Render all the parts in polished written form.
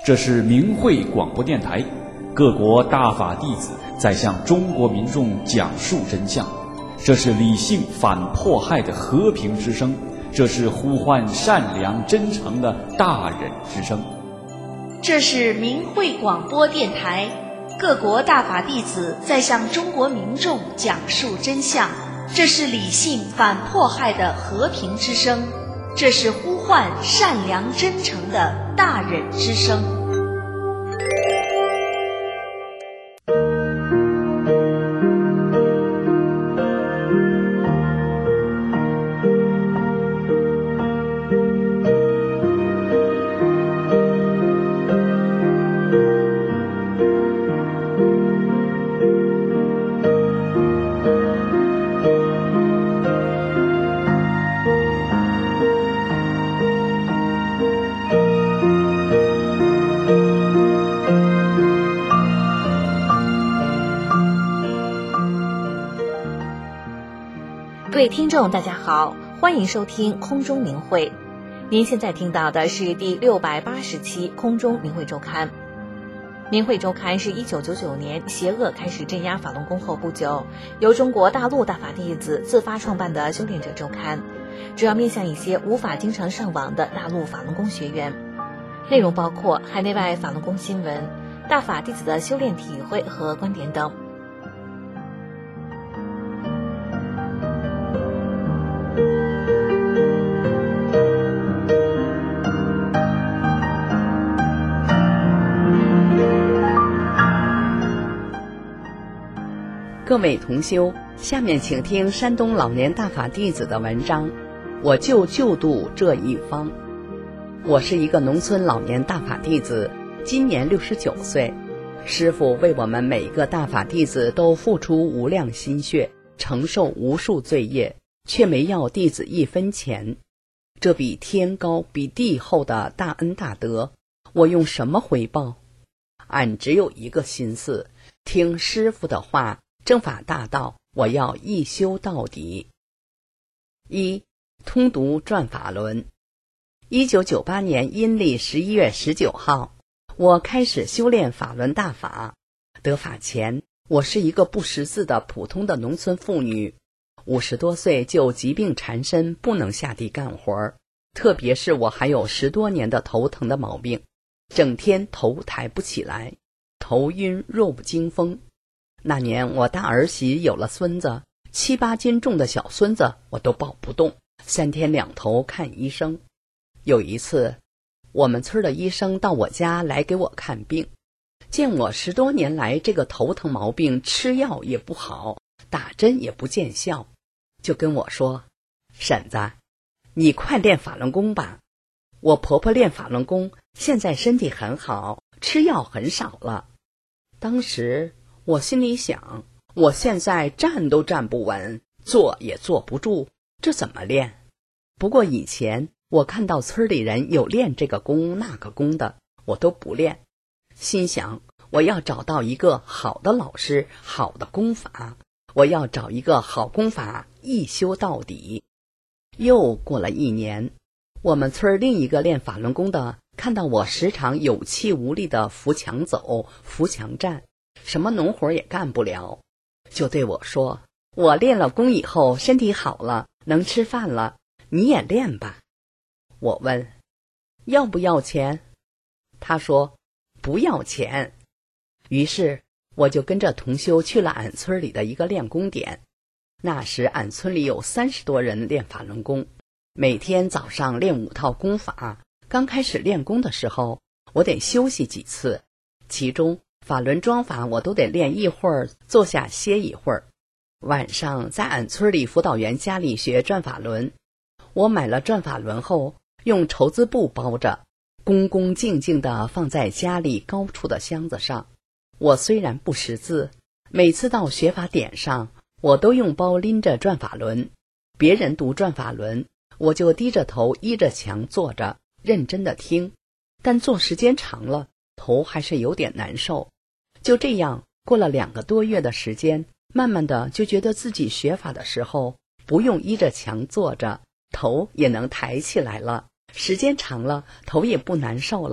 这是明慧广播电台，各国大法弟子在向中国民众讲述真相。这是理性反迫害的和平之声，这是呼唤善良真诚的大忍之声。 这是明慧广播电台，各国大法弟子在向中国民众讲述真相。这是理性反迫害的和平之声，这是呼唤善良真诚的大忍之声。 各位听众大家好，欢迎收听空中明慧。您现在听到的是第680期空中明慧周刊。明慧周刊是1999年邪恶开始镇压法轮功后不久，由中国大陆大法弟子自发创办的修炼者周刊，主要面向一些无法经常上网的大陆法轮功学员。内容包括海内外法轮功新闻、大法弟子的修炼体会和观点等。 各位同修，下面请听山东老年大法弟子的文章，我就度这一方。我是一个农村老年大法弟子，今年69岁。师父为我们每个大法弟子都付出无量心血，承受无数罪业，却没要弟子一分钱。这比天高比地厚的大恩大德，我用什么回报？俺只有一个心思，听师父的话，正法大道，我要一修到底。一、通读转法轮。1998年阴历11月19号，我开始修炼法轮大法。得法前，我是一个不识字的普通的农村妇女，50多岁就疾病缠身，不能下地干活，特别是我还有10多年的头疼的毛病，整天头抬不起来，头晕弱不经风。那年我大儿媳有了孙子，7、8斤重的小孙子我都抱不动，3天2头看医生。有一次，我们村的医生到我家来给我看病，见我10多年来这个头疼毛病吃药也不好，打针也不见效，就跟我说：婶子，你快练法轮功吧。我婆婆练法轮功，现在身体很好，吃药很少了。当时我心里想，我现在站都站不稳，坐也坐不住，这怎么练？不过以前我看到村里人有练这个功那个功的，我都不练。心想，我要找到一个好的老师，好的功法，我要找一个好功法，一修到底。又过了1年，我们村另一个练法轮功的看到我时常有气无力的扶墙走，扶墙站，什么农活也干不了，就对我说：我练了功以后身体好了，能吃饭了，你也练吧。我问要不要钱，他说不要钱。于是我就跟着同修去了俺村里的一个练功点。那时俺村里有30多人练法轮功，每天早上练5套功法。刚开始练功的时候，我得休息几次，其中法轮桩法我都得练一会儿，坐下歇一会儿。晚上在俺村里辅导员家里学转法轮，我买了转法轮后，用绸子布包着，恭恭敬敬地放在家里高处的箱子上。我虽然不识字，每次到学法点上，我都用包拎着转法轮。别人读转法轮，我就低着头依着墙坐着，认真地听。但坐时间长了，头还是有点难受。就这样过了2个多月的时间，慢慢的就觉得自己学法的时候，不用依着墙坐着，头也能抬起来了，时间长了头也不难受了，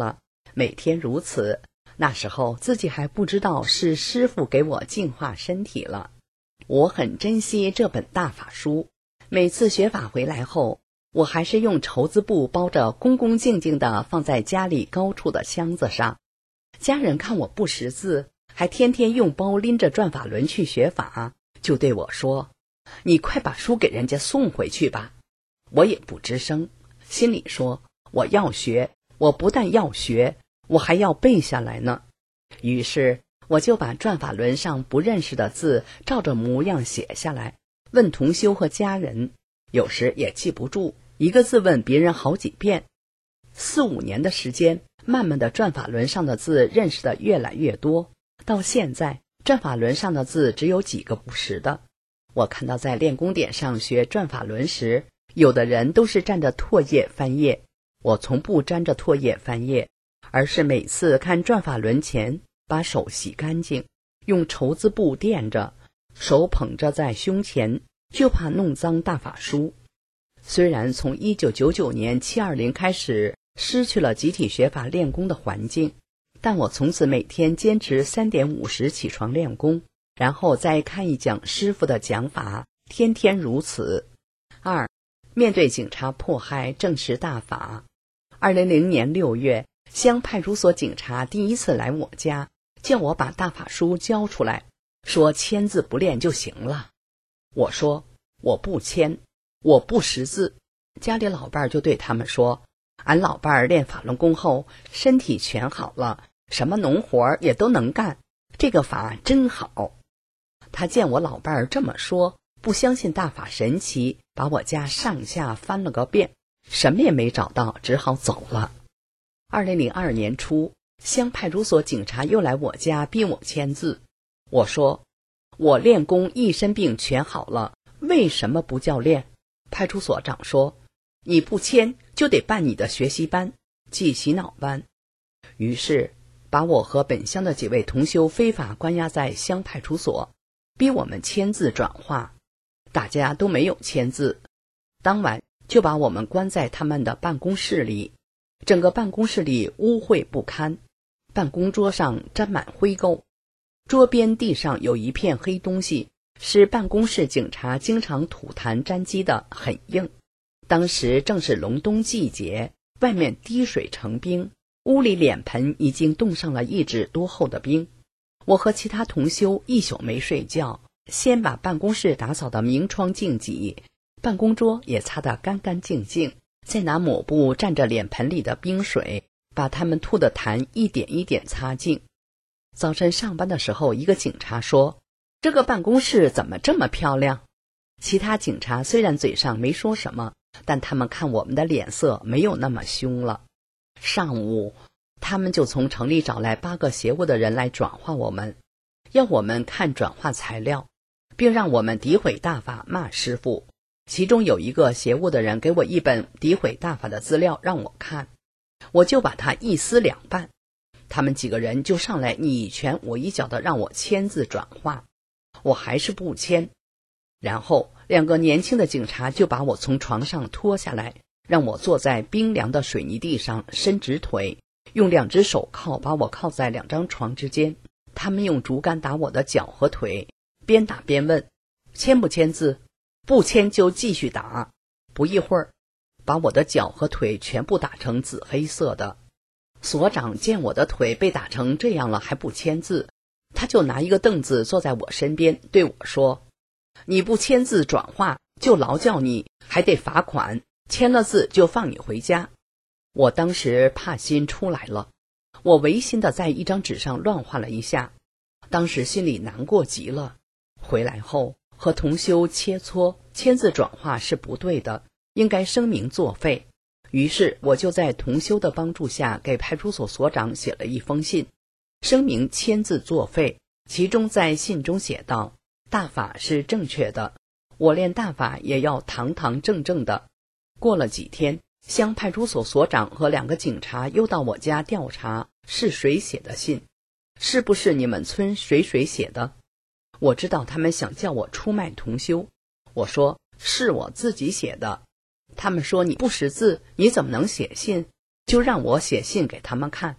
每天如此。那时候自己还不知道是师父给我净化身体了。我很珍惜这本大法书，每次学法回来后，我还是用绸子布包着，恭恭敬敬地放在家里高处的箱子上。家人看我不识字，还天天用包拎着转法轮去学法，就对我说：“你快把书给人家送回去吧。”我也不吱声，心里说：“我要学，我不但要学，我还要背下来呢。”于是我就把转法轮上不认识的字照着模样写下来，问同修和家人，有时也记不住，一个字问别人好几遍。4、5年的时间，慢慢的转法轮上的字认识的越来越多，到现在转法轮上的字只有几个不识的。我看到在练功点上学转法轮时，有的人都是蘸着唾液翻页，我从不沾着唾液翻页，而是每次看转法轮前把手洗干净，用绸子布垫着，手捧着在胸前，就怕弄脏大法书。虽然从1999年720开始失去了集体学法练功的环境，但我从此每天坚持3点50起床练功，然后再看一讲师父的讲法，天天如此。2. 面对警察迫害，正视大法。2000年6月，乡派出所警察第一次来我家，叫我把大法书交出来，说签字不练就行了。我说我不签，我不识字。家里老伴儿就对他们说，俺老伴儿练法轮功后身体全好了，什么农活也都能干，这个法真好。他见我老伴儿这么说，不相信大法神奇，把我家上下翻了个遍，什么也没找到，只好走了。2002年初，乡派出所警察又来我家逼我签字。我说我练功一身病全好了，为什么不叫练？派出所长说，你不签就得办你的学习班，即洗脑班。于是把我和本乡的几位同修非法关押在乡派出所，逼我们签字转化。大家都没有签字，当晚就把我们关在他们的办公室里。整个办公室里污秽不堪，办公桌上沾满灰垢，桌边地上有一片黑东西，是办公室警察经常吐痰沾积的，很硬。当时正是隆冬季节，外面滴水成冰，屋里脸盆已经冻上了1指多厚的冰。我和其他同修一宿没睡觉，先把办公室打扫得明窗净几，办公桌也擦得干干净净，再拿抹布蘸着脸盆里的冰水，把他们吐的痰一点一点擦净。早晨上班的时候，一个警察说，这个办公室怎么这么漂亮？其他警察虽然嘴上没说什么，但他们看我们的脸色没有那么凶了。上午他们就从城里找来8个邪物的人来转化我们，要我们看转化材料，并让我们诋毁大法，骂师父。其中有一个邪物的人给我一本诋毁大法的资料让我看，我就把它一撕2半。他们几个人就上来你一拳我一脚的让我签字转化，我还是不签。然后2个年轻的警察就把我从床上拖下来，让我坐在冰凉的水泥地上，伸直腿，用2只手铐把我铐在2张床之间。他们用竹竿打我的脚和腿，边打边问，签不签字？不签就继续打。不一会儿，把我的脚和腿全部打成紫黑色的。所长见我的腿被打成这样了还不签字，他就拿一个凳子坐在我身边，对我说，你不签字转化就劳教你，还得罚款，签了字就放你回家。我当时怕心出来了，我违心的在一张纸上乱画了一下，当时心里难过极了。回来后和同修切磋，签字转化是不对的，应该声明作废。于是我就在同修的帮助下给派出所所长写了一封信，声明签字作废。其中在信中写道，大法是正确的，我练大法也要堂堂正正的。过了几天，乡派出所所长和2个警察又到我家调查是谁写的信，是不是你们村谁写的。我知道他们想叫我出卖同修，我说是我自己写的。他们说你不识字，你怎么能写信？就让我写信给他们看。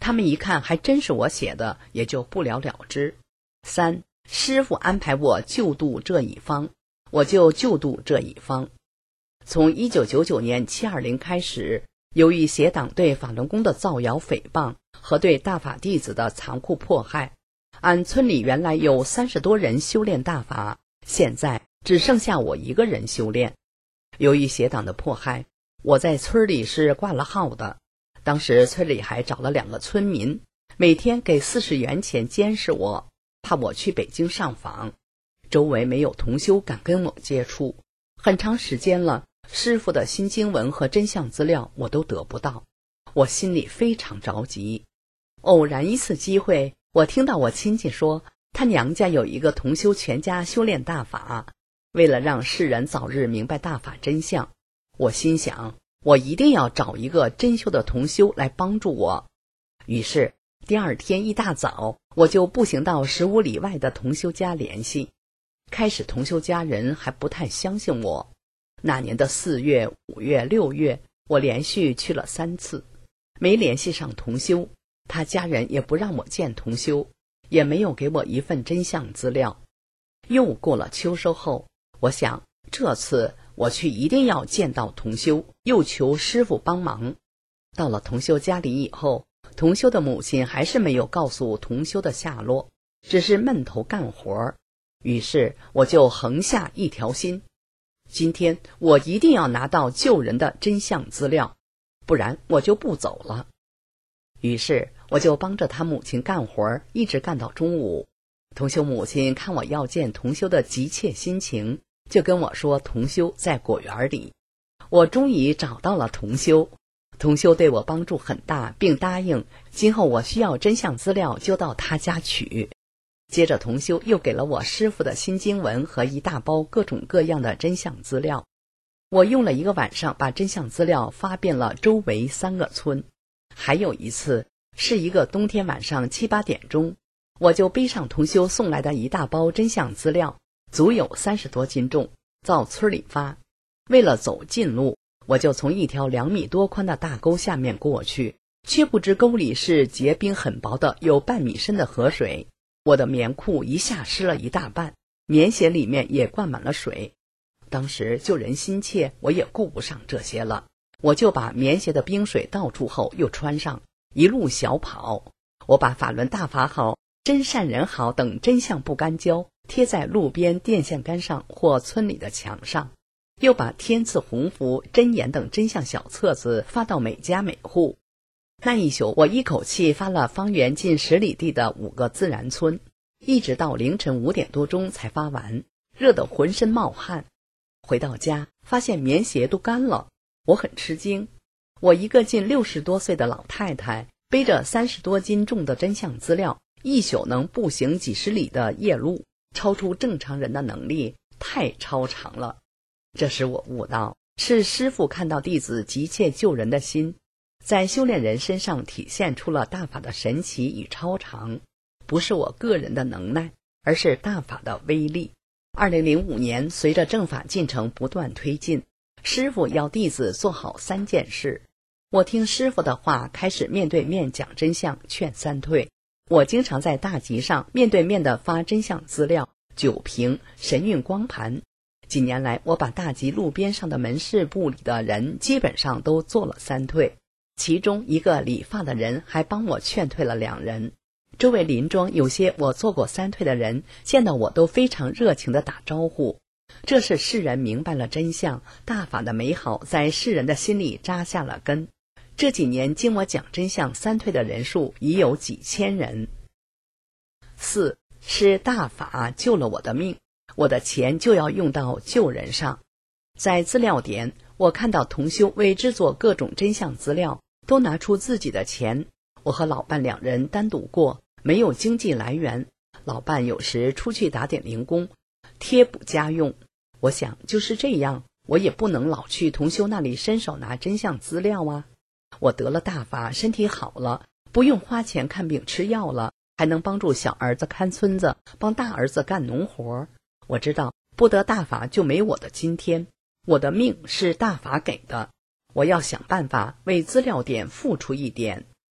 他们一看还真是我写的，也就不了了之。3. 师傅安排我就读这一方，我就读这一方。从1999年720开始，由于邪党对法轮功的造谣诽谤和对大法弟子的残酷迫害，俺村里原来有30多人修炼大法，现在只剩下我一个人修炼。由于邪党的迫害，我在村里是挂了号的。当时村里还找了2个村民，每天给40元钱监视我，怕我去北京上访。周围没有同修敢跟我接触，很长时间了，师父的新经文和真相资料我都得不到，我心里非常着急。偶然一次机会，我听到我亲戚说他娘家有一个同修全家修炼大法，为了让世人早日明白大法真相，我心想我一定要找一个真修的同修来帮助我。于是第二天一大早，我就步行到15里外的同修家联系。开始同修家人还不太相信我。那年的4月、5月、6月，我连续去了3次，没联系上同修，他家人也不让我见同修，也没有给我一份真相资料。又过了秋收后，我想这次我去一定要见到同修，又求师父帮忙。到了同修家里以后，同修的母亲还是没有告诉同修的下落，只是闷头干活。于是我就横下一条心，今天我一定要拿到救人的真相资料，不然我就不走了。于是我就帮着他母亲干活，一直干到中午。同修母亲看我要见同修的急切心情，就跟我说同修在果园里。我终于找到了同修，同修对我帮助很大，并答应今后我需要真相资料就到他家取。接着同修又给了我师父的新经文和一大包各种各样的真相资料。我用了1个晚上把真相资料发遍了周围3个村。还有一次是一个冬天晚上7、8点钟，我就背上同修送来的一大包真相资料，足有30多斤重，到村里发。为了走近路，我就从一条2米多宽的大沟下面过去，却不知沟里是结冰很薄的有半米深的河水。我的棉裤一下湿了一大半，棉鞋里面也灌满了水。当时救人心切，我也顾不上这些了，我就把棉鞋的冰水倒出后又穿上，一路小跑。我把法轮大法好、真善人好等真相不干胶贴在路边电线杆上或村里的墙上，又把天赐鸿福、真言等真相小册子发到每家每户。那一宿我一口气发了方圆近10里地的5个自然村，一直到凌晨5点多钟才发完，热得浑身冒汗。回到家发现棉鞋都干了，我很吃惊。我一个近60多岁的老太太，背着30多斤重的真相资料，一宿能步行几10里的夜路，超出正常人的能力，太超常了。这时我悟到，是师父看到弟子急切救人的心，在修炼人身上体现出了大法的神奇与超常，不是我个人的能耐，而是大法的威力。2005年，随着正法进程不断推进，师父要弟子做好3件事。我听师父的话，开始面对面讲真相，劝3退。我经常在大集上面对面的发真相资料、酒瓶、神韵光盘。几年来，我把大集路边上的门市部里的人基本上都做了3退。其中一个理发的人还帮我劝退了2人。周围邻庄有些我做过3退的人，见到我都非常热情地打招呼。这是世人明白了真相，大法的美好在世人的心里扎下了根。这几年经我讲真相3退的人数已有几千人。4是大法救了我的命，我的钱就要用到救人上。在资料点，我看到同修为制作各种真相资料都拿出自己的钱，我和老伴2人单独过，没有经济来源，老伴有时出去打点零工，贴补家用。我想就是这样，我也不能老去同修那里伸手拿真相资料啊。我得了大法，身体好了，不用花钱看病吃药了，还能帮助小儿子看村子，帮大儿子干农活。我知道不得大法就没我的今天，我的命是大法给的，我要想办法为资料点付出一点。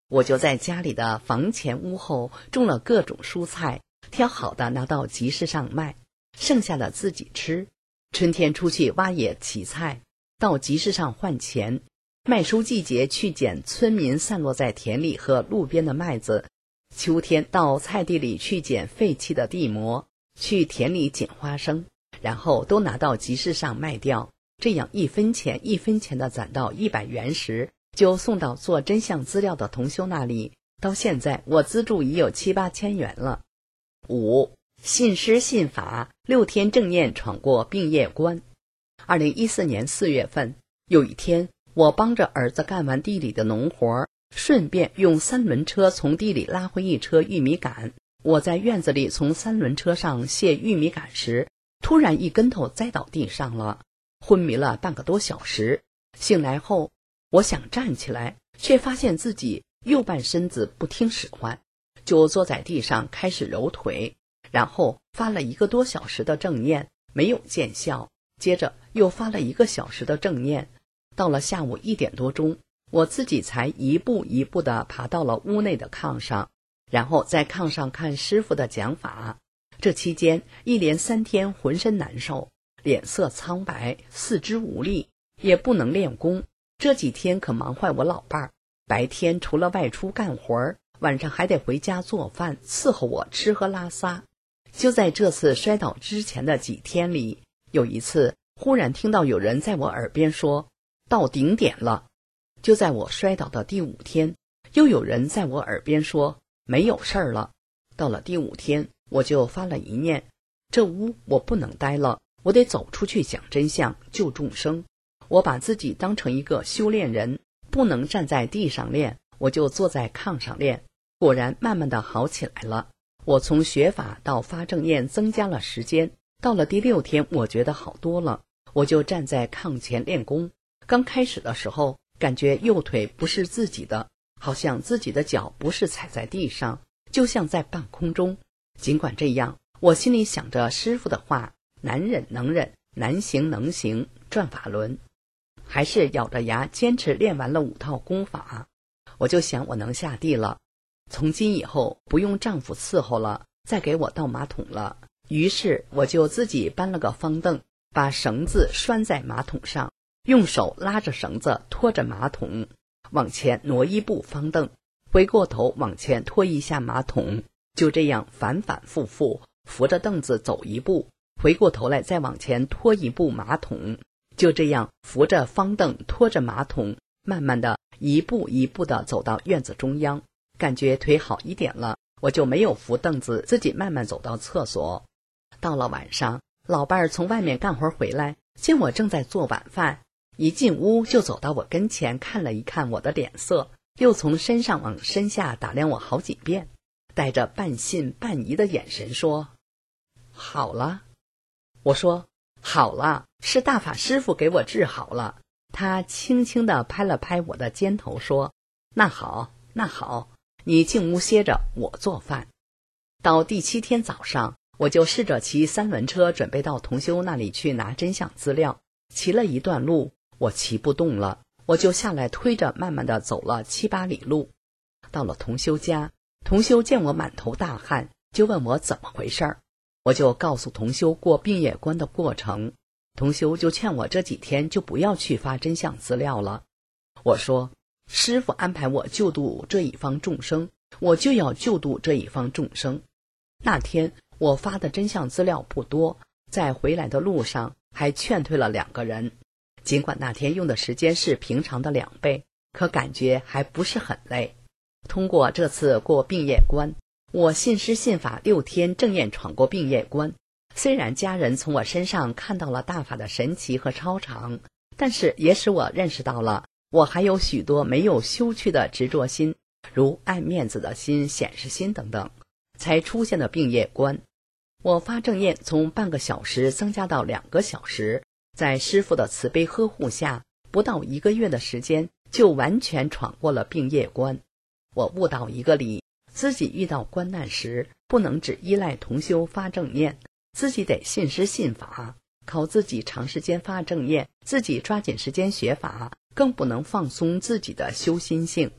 我就在家里的房前屋后种了各种蔬菜，挑好的拿到集市上卖，剩下的自己吃。春天出去挖野乞菜，到集市上换钱。麦收季节去捡村民散落在田里和路边的麦子，秋天到菜地里去捡废弃的地膜，去田里捡花生，然后都拿到集市上卖掉。这样1分钱1分钱的攒到100元时，就送到做真相资料的同修那里。到现在我资助已有7、8千元了。5. 信师信法，6天正念闯过病业关。2014年4月份，有一天我帮着儿子干完地里的农活，顺便用3轮车从地里拉回一车玉米杆。我在院子里从3轮车上卸玉米杆时，突然一跟头栽倒地上了，昏迷了半个多小时。醒来后，我想站起来，却发现自己右半身子不听使唤，就坐在地上开始揉腿，然后发了1个多小时的正念，没有见效。接着又发了1个小时的正念。到了下午1点多钟，我自己才一步一步地爬到了屋内的炕上，然后在炕上看师父的讲法。这期间一连3天浑身难受，脸色苍白，四肢无力，也不能练功。这几天可忙坏我老伴儿，白天除了外出干活，晚上还得回家做饭，伺候我吃喝拉撒。就在这次摔倒之前的几天里，有一次忽然听到有人在我耳边说到顶点了。就在我摔倒的第5天，又有人在我耳边说没有事儿了。到了第5天，我就发了一念，这屋我不能待了，我得走出去讲真相，救众生。我把自己当成一个修炼人，不能站在地上练，我就坐在炕上练。果然慢慢的好起来了。我从学法到发正念增加了时间，到了第6天，我觉得好多了，我就站在炕前练功。刚开始的时候，感觉右腿不是自己的，好像自己的脚不是踩在地上，就像在半空中。尽管这样，我心里想着师父的话，难忍能忍，难行能行，转法轮，还是咬着牙坚持练完了5套功法。我就想我能下地了，从今以后不用丈夫伺候了，再给我倒马桶了。于是我就自己搬了个方凳，把绳子拴在马桶上，用手拉着绳子拖着马桶，往前挪1步方凳，回过头往前拖一下马桶，就这样反反复复，扶着凳子走1步，回过头来再往前拖1步马桶，就这样扶着方凳拖着马桶，慢慢的一步一步的走到院子中央。感觉腿好一点了，我就没有扶凳子，自己慢慢走到厕所。到了晚上，老伴儿从外面干活回来，见我正在做晚饭，一进屋就走到我跟前，看了一看我的脸色，又从身上往身下打量我好几遍，带着半信半疑的眼神说：好了。我说好了，是大法师父给我治好了。他轻轻地拍了拍我的肩头说：那好那好，你进屋歇着，我做饭。到第7天早上，我就试着骑3轮车准备到同修那里去拿真相资料。骑了一段路，我骑不动了，我就下来推着慢慢地走了7、8里路。到了同修家，同修见我满头大汗，就问我怎么回事儿。我就告诉同修过病业关的过程，同修就劝我这几天就不要去发真相资料了。我说师父安排我救度这一方众生，我就要救度这一方众生。那天我发的真相资料不多，在回来的路上还劝退了2个人。尽管那天用的时间是平常的2倍，可感觉还不是很累。通过这次过病业关，我信师信法6天正念闯过病业关。虽然家人从我身上看到了大法的神奇和超常，但是也使我认识到了我还有许多没有修去的执着心，如爱面子的心、显示心等等，才出现的病业关。我发正念从半个小时增加到2个小时，在师父的慈悲呵护下，不到1个月的时间就完全闯过了病业关。我悟到一个理，自己遇到关难时，不能只依赖同修发正念，自己得信师信法，靠自己长时间发正念，自己抓紧时间学法，更不能放松自己的修心性。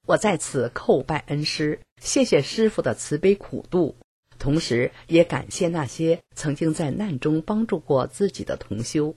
我在此叩拜恩师，谢谢师父的慈悲苦度，同时也感谢那些曾经在难中帮助过自己的同修。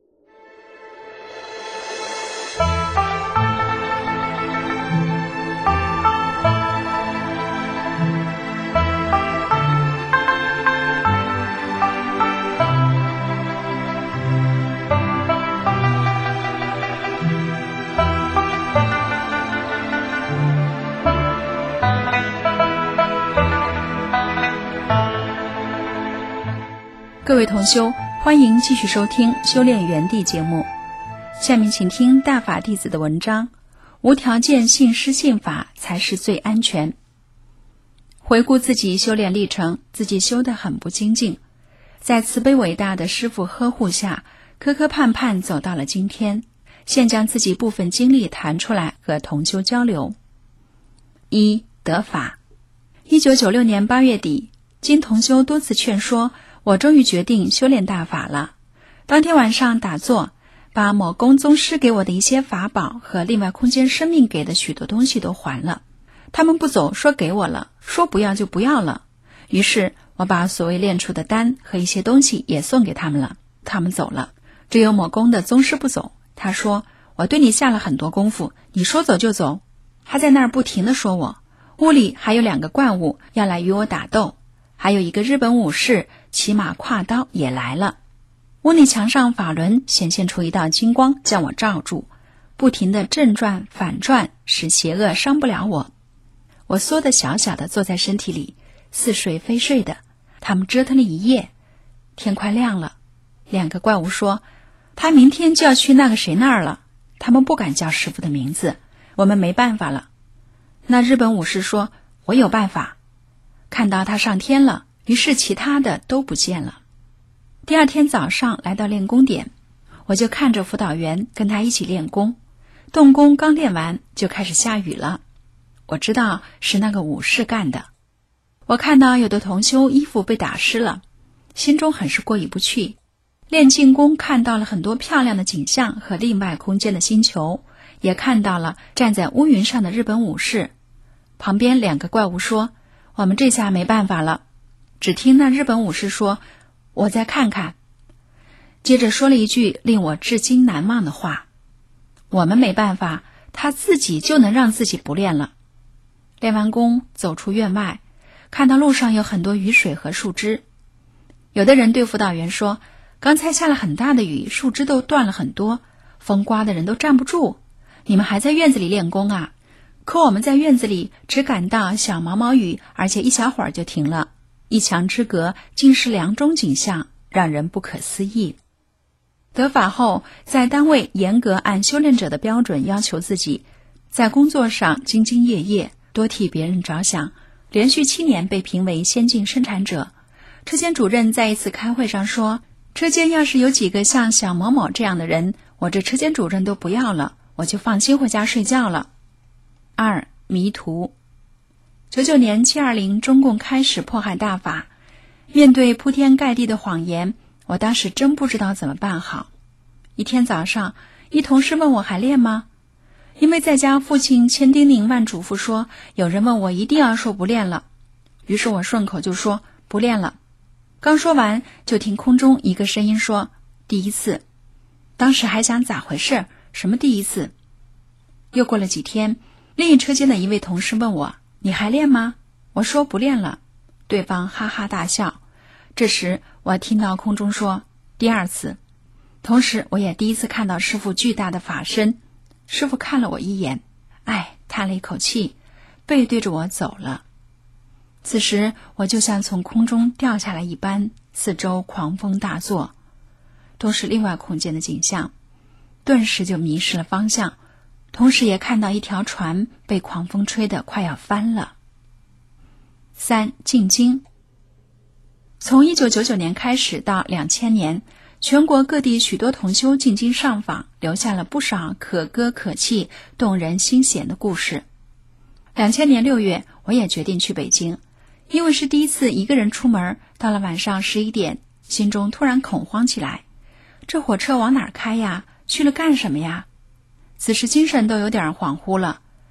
各位同修，欢迎继续收听修炼园地节目。下面请听大法弟子的文章：无条件信师信法才是最安全。回顾自己修炼历程，自己修得很不精进，在慈悲伟大的师父呵护下，磕磕绊绊走到了今天。现将自己部分经历谈出来和同修交流。一、得法。1996年8月底，经同修多次劝说，我终于决定修炼大法了。当天晚上打坐，把某公宗师给我的一些法宝和另外空间生命给的许多东西都还了。他们不走，说给我了，说不要就不要了。于是我把所谓炼出的丹和一些东西也送给他们了，他们走了。只有某宫的宗师不走，他说我对你下了很多功夫，你说走就走。还在那儿不停地说我。屋里还有2个怪物要来与我打斗，还有一个日本武士骑马挎刀也来了。屋内墙上法轮显现出一道金光，将我罩住，不停地正转反转，使邪恶伤不了我。我缩得小小的坐在身体里，似睡非睡的。他们折腾了一夜，天快亮了。2个怪物说，他明天就要去那个谁那儿了，他们不敢叫师父的名字，我们没办法了。那日本武士说，我有办法。看到他上天了，于是其他的都不见了。第二天早上来到练功点，我就看着辅导员跟他一起练功。动功刚练完就开始下雨了，我知道是那个武士干的。我看到有的同修衣服被打湿了，心中很是过意不去。练静功看到了很多漂亮的景象和另外空间的星球，也看到了站在乌云上的日本武士。旁边2个怪物说，我们这下没办法了。只听那日本武士说，我再看看。接着说了一句令我至今难忘的话，我们没办法，他自己就能让自己不练了。练完功走出院外，看到路上有很多雨水和树枝。有的人对辅导员说，刚才下了很大的雨，树枝都断了很多，风刮的人都站不住，你们还在院子里练功啊？可我们在院子里只感到小毛毛雨，而且一小会儿就停了，一墙之隔竟是2种景象，让人不可思议。得法后，在单位严格按修炼者的标准要求自己，在工作上兢兢业业，多替别人着想，连续7年被评为先进生产者。车间主任在一次开会上说，车间要是有几个像小某某这样的人，我这车间主任都不要了，我就放心回家睡觉了。2. 迷途。99年720中共开始迫害大法，面对铺天盖地的谎言，我当时真不知道怎么办好。一天早上，一同事问我还练吗？因为在家父亲千叮咛万嘱咐说，有人问我一定要说不练了，于是我顺口就说不练了。刚说完，就听空中一个声音说，第一次。当时还想咋回事，什么第一次？又过了几天，另一车间的一位同事问我，你还练吗？我说不练了。对方哈哈大笑。这时我听到空中说第2次，同时我也第一次看到师父巨大的法身。师父看了我一眼，叹了一口气，背对着我走了。此时我就像从空中掉下来一般，四周狂风大作，都是另外空间的景象，顿时就迷失了方向，同时也看到一条船被狂风吹得快要翻了。3. 进京。从1999年开始到2000年，全国各地许多同修进京上访，留下了不少可歌可泣、动人心弦的故事。2000年6月，我也决定去北京，因为是第一次一个人出门，到了晚上11点，心中突然恐慌起来。这火车往哪儿开呀？去了干什么呀？此时精神都有点恍惚了。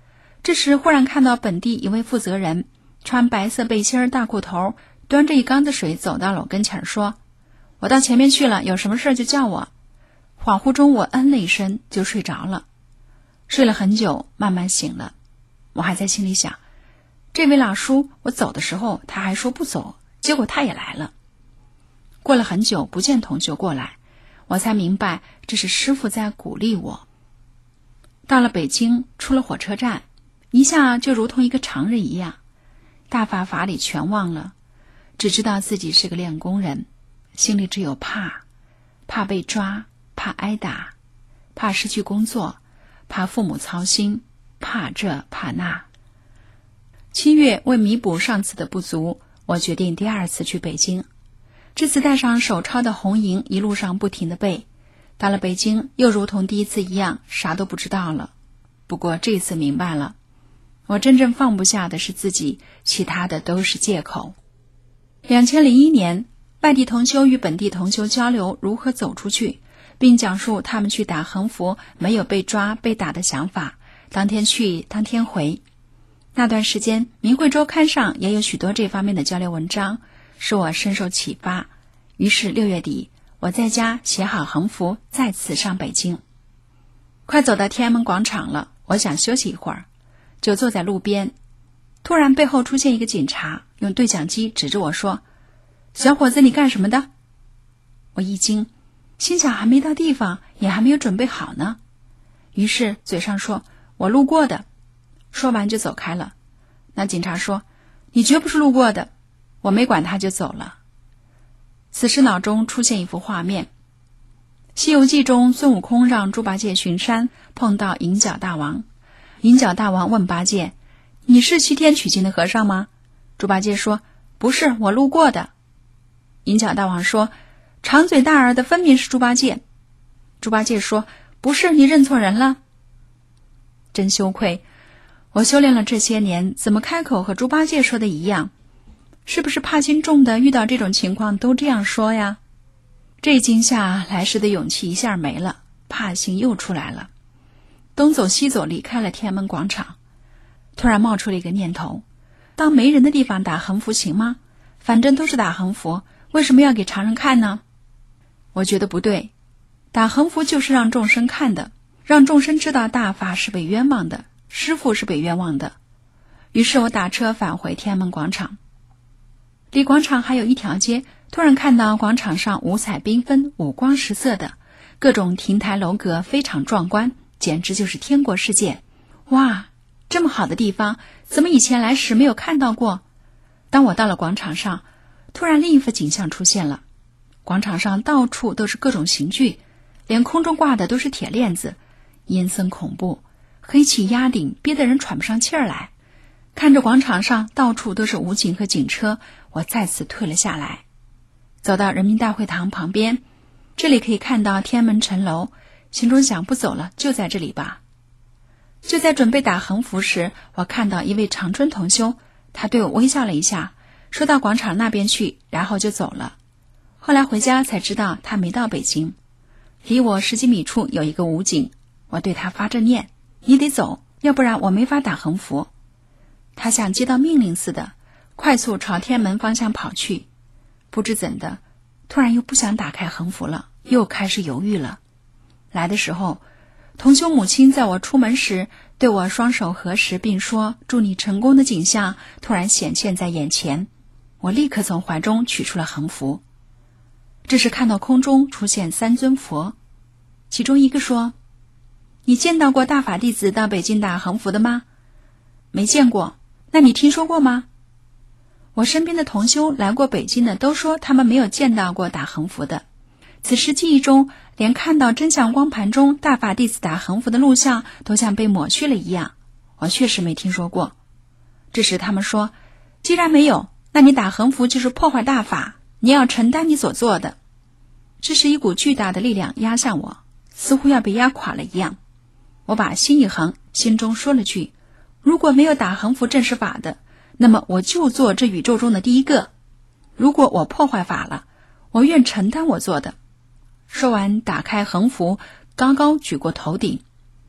这时忽然看到本地一位负责人穿白色背心大裤头，端着一缸子水走到了我跟前说，我到前面去了，有什么事就叫我。恍惚中我嗯了一声就睡着了，睡了很久，慢慢醒了。我还在心里想，这位老叔，我走的时候他还说不走，结果他也来了。过了很久不见同修过来，我才明白这是师父在鼓励我。到了北京，出了火车站，一下就如同一个常人一样，大法法理全忘了，只知道自己是个练功人，心里只有怕被抓，怕挨打，怕失去工作，怕父母操心，怕这怕那。7月为弥补上次的不足，我决定第2次去北京。这次带上手抄的红银，一路上不停地背。到了北京，又如同第1次一样，啥都不知道了。不过这次明白了，我真正放不下的是自己，其他的都是借口。2001年，外地同修与本地同修交流如何走出去，并讲述他们去打横幅没有被抓被打的想法，当天去当天回。那段时间明慧周刊上也有许多这方面的交流文章，使我深受启发。于是6月底，我在家写好横幅，再次上北京。快走到天安门广场了，我想休息一会儿，就坐在路边。突然背后出现一个警察，用对讲机指着我说，小伙子，你干什么的？我一惊，心想还没到地方，也还没有准备好呢。于是嘴上说，我路过的。说完就走开了。那警察说，你绝不是路过的。我没管他就走了。此时脑中出现一幅画面，西游记中孙悟空让猪八戒巡山，碰到银角大王。银角大王问八戒，你是西天取经的和尚吗？猪八戒说，不是，我路过的。银角大王说，长嘴大耳的分明是猪八戒。猪八戒说，不是，你认错人了。真羞愧，我修炼了这些年，怎么开口和猪八戒说的一样？是不是怕心重的遇到这种情况都这样说呀？这一惊吓，来时的勇气一下没了，怕心又出来了。东走西走离开了天安门广场，突然冒出了一个念头，到没人的地方打横幅行吗？反正都是打横幅，为什么要给常人看呢？我觉得不对，打横幅就是让众生看的，让众生知道大法是被冤枉的，师父是被冤枉的。于是我打车返回天安门广场。离广场还有一条街，突然看到广场上五彩缤纷，五光十色的，各种亭台楼阁非常壮观，简直就是天国世界。哇，这么好的地方，怎么以前来时没有看到过？当我到了广场上，突然另一幅景象出现了。广场上到处都是各种刑具，连空中挂的都是铁链子，阴森恐怖，黑气压顶，憋得人喘不上气儿来。看着广场上到处都是武警和警车，我再次退了下来，走到人民大会堂旁边，这里可以看到天安门城楼，心中想，不走了，就在这里吧。就在准备打横幅时，我看到一位长春同修，他对我微笑了一下，说到广场那边去，然后就走了。后来回家才知道他没到北京。离我10几米处有一个武警，我对他发着念，你得走，要不然我没法打横幅。他像接到命令似的，快速朝天安门方向跑去。不知怎的，突然又不想打开横幅了，又开始犹豫了。来的时候，同修母亲在我出门时对我双手合十并说祝你成功的景象突然显现在眼前，我立刻从怀中取出了横幅。这时看到空中出现3尊佛，其中一个说，你见到过大法弟子到北京打横幅的吗？没见过。那你听说过吗？我身边的同修来过北京的都说他们没有见到过打横幅的。此时记忆中，连看到真相光盘中大法弟子打横幅的录像都像被抹去了一样，我确实没听说过。这时他们说，既然没有，那你打横幅就是破坏大法，你要承担你所做的。这是一股巨大的力量压向我，似乎要被压垮了一样。我把心一横，心中说了句，如果没有打横幅正是法的，那么我就做这宇宙中的第一个。如果我破坏法了，我愿承担我做的。说完打开横幅，高高举过头顶。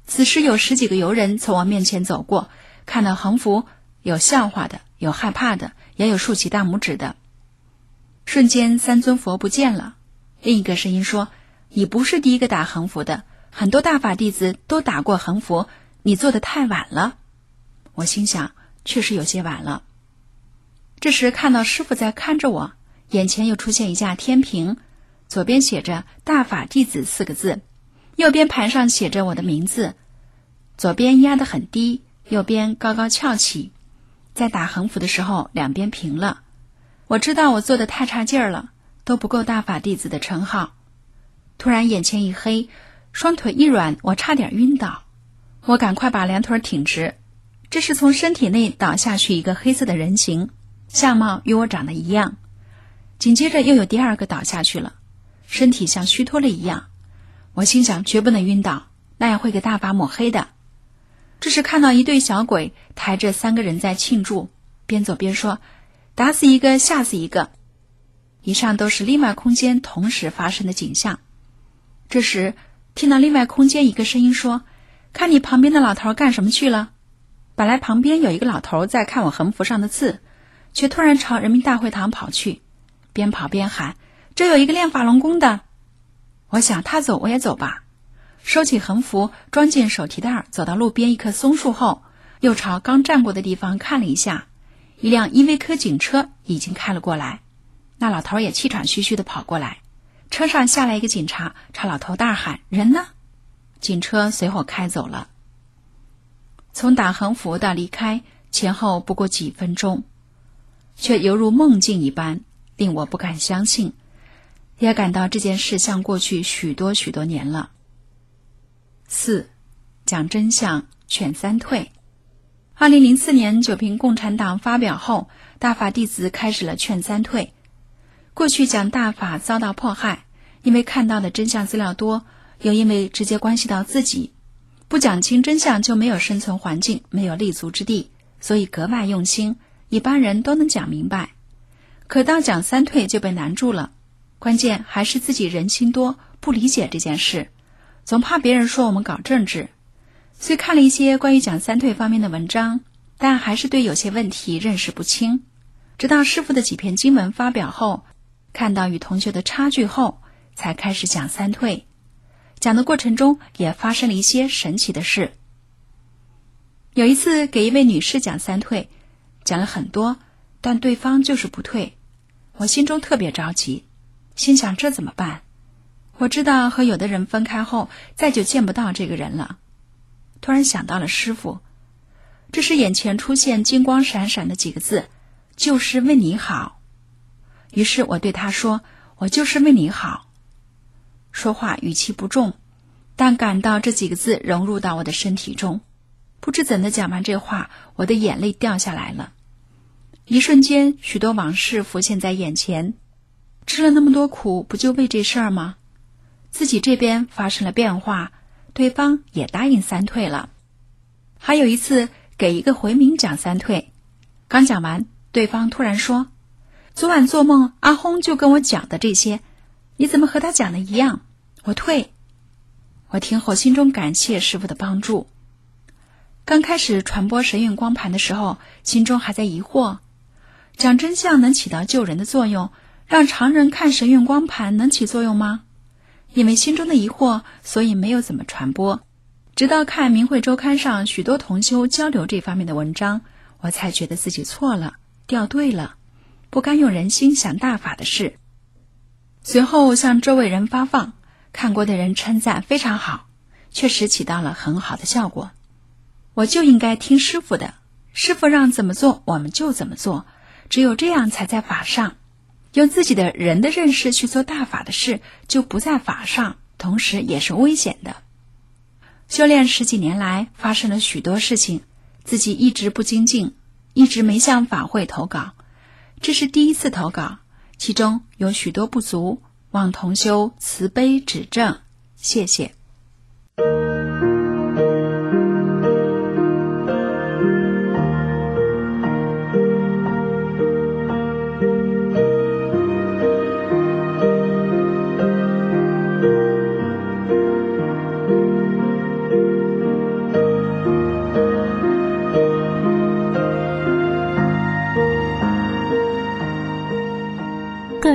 此时有10几个游人从我面前走过，看到横幅，有笑话的，有害怕的，也有竖起大拇指的。瞬间3尊佛不见了。另一个声音说，你不是第一个打横幅的，很多大法弟子都打过横幅，你做得太晚了。我心想，确实有些晚了。这时看到师父在看着我，眼前又出现一架天屏，左边写着大法弟子4个字，右边盘上写着我的名字，左边压得很低，右边高高翘起。在打横幅的时候，两边平了。我知道我做得太差劲儿了，都不够大法弟子的称号。突然眼前一黑，双腿一软，我差点晕倒。我赶快把两腿挺直，这是从身体内倒下去一个黑色的人形，相貌与我长得一样。紧接着又有第二个倒下去了，身体像虚脱了一样。我心想，绝不能晕倒，那样会给大法抹黑的。这时看到一对小鬼抬着3个人在庆祝，边走边说，打死一个吓死一个。以上都是另外空间同时发生的景象。这时听到另外空间一个声音说，看你旁边的老头干什么去了。本来旁边有一个老头在看我横幅上的字，却突然朝人民大会堂跑去，边跑边喊，这有一个练法轮功的。我想他走我也走吧，收起横幅，装进手提袋，走到路边一棵松树后，又朝刚站过的地方看了一下，一辆依维柯警车已经开了过来。那老头也气喘吁吁地跑过来，车上下来一个警察，朝老头大喊，人呢？警车随后开走了。从打横幅到离开，前后不过几分钟，却犹如梦境一般，令我不敢相信，也感到这件事像过去许多许多年了。4. 讲真相，劝3退。2004年九平共产党发表后，大法弟子开始了劝3退。过去讲大法遭到迫害，因为看到的真相资料多，又因为直接关系到自己，不讲清真相就没有生存环境，没有立足之地，所以格外用心，一般人都能讲明白。可到讲3退就被难住了，关键还是自己人心多，不理解这件事，总怕别人说我们搞政治。虽看了一些关于讲3退方面的文章，但还是对有些问题认识不清。直到师父的几篇经文发表后，看到与同学的差距后，才开始讲3退。讲的过程中也发生了一些神奇的事。有一次给一位女士讲3退，讲了很多，但对方就是不退。我心中特别着急，心想这怎么办？我知道和有的人分开后，再就见不到这个人了。突然想到了师父，这时眼前出现金光闪闪的几个字，就是为你好。于是我对他说，我就是为你好。说话语气不重，但感到这几个字融入到我的身体中。不知怎的讲完这话，我的眼泪掉下来了。一瞬间，许多往事浮现在眼前。吃了那么多苦，不就为这事儿吗？自己这边发生了变化，对方也答应3退了。还有一次给一个回民讲3退，刚讲完，对方突然说，昨晚做梦阿訇就跟我讲的这些，你怎么和他讲的一样？我退。我听后心中感谢师父的帮助。刚开始传播神韵光盘的时候，心中还在疑惑，讲真相能起到救人的作用，让常人看神韵光盘能起作用吗？因为心中的疑惑，所以没有怎么传播。直到看明慧周刊上许多同修交流这方面的文章，我才觉得自己错了，掉队了，不该用人心想大法的事。随后向周围人发放，看过的人称赞非常好，确实起到了很好的效果。我就应该听师父的，师父让怎么做我们就怎么做，只有这样才在法上。用自己的人的认识去做大法的事，就不在法上，同时也是危险的。修炼10几年来，发生了许多事情，自己一直不精进，一直没向法会投稿。这是第一次投稿，其中有许多不足，望同修慈悲指正，谢谢。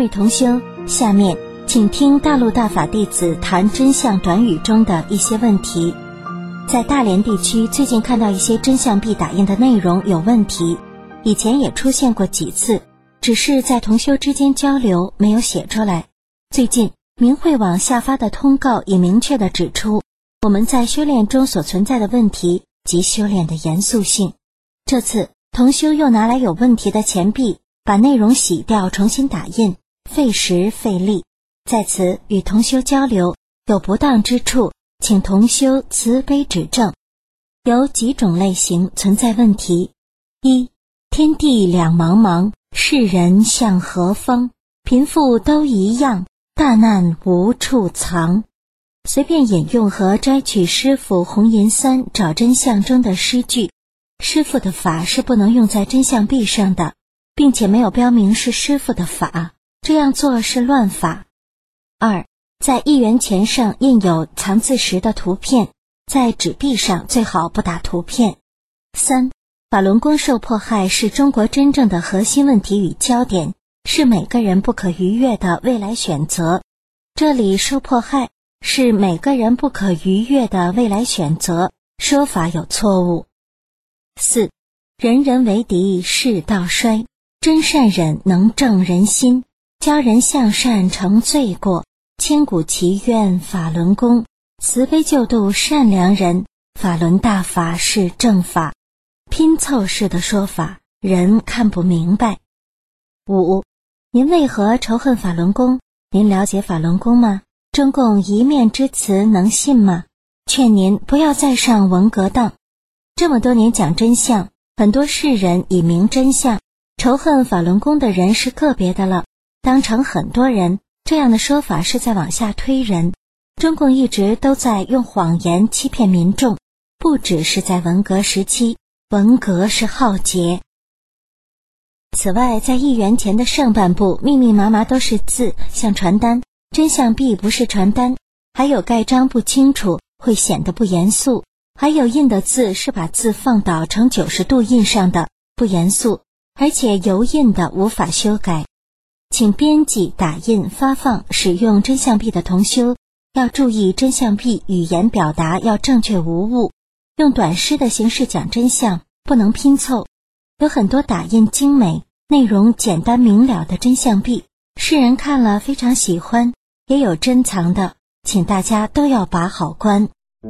位同修，下面请听大陆大法弟子谈真相短语中的一些问题。在大连地区最近看到一些真相币打印的内容有问题，以前也出现过几次，只是在同修之间交流没有写出来。最近明慧网下发的通告已明确地指出我们在修炼中所存在的问题及修炼的严肃性。这次同修又拿来有问题的钱币，把内容洗掉重新打印，费时费力。在此与同修交流，有不当之处请同修慈悲指正。有几种类型存在问题：一、天地两茫茫，世人向何方？贫富都一样，大难无处藏。随便引用和摘取师父红银三找真相中的诗句，师父的法是不能用在真相币上的，并且没有标明是师父的法，这样做是乱法。二、在1元钱上印有藏字石的图片，在纸币上最好不打图片。三、法轮功受迫害是中国真正的核心问题与焦点，是每个人不可逾越的未来选择。这里受迫害是每个人不可逾越的未来选择，说法有错误。四、人人为敌，世道衰，真善忍能正人心，教人向善成罪过，千古祈愿法轮功，慈悲救度善良人，法轮大法是正法。拼凑式的说法，人看不明白。五、您为何仇恨法轮功？您了解法轮功吗？中共一面之词能信吗？劝您不要再上文革当。这么多年讲真相，很多世人已明真相，仇恨法轮功的人是个别的了，当成很多人，这样的说法是在往下推人。中共一直都在用谎言欺骗民众，不只是在文革时期，文革是浩劫。此外，在1元钱的上半部密密麻麻都是字，像传单，真相币不是传单，还有盖章不清楚，会显得不严肃，还有印的字是把字放倒成90度印上的，不严肃，而且油印的无法修改。请编辑、打印、发放、使用真相币的同修要注意真相币语言表达要正确无误，用短诗的形式讲真相，不能拼凑。有很多打印精美、内容简单明了的真相币，世人看了非常喜欢，也有珍藏的，请大家都要把好关。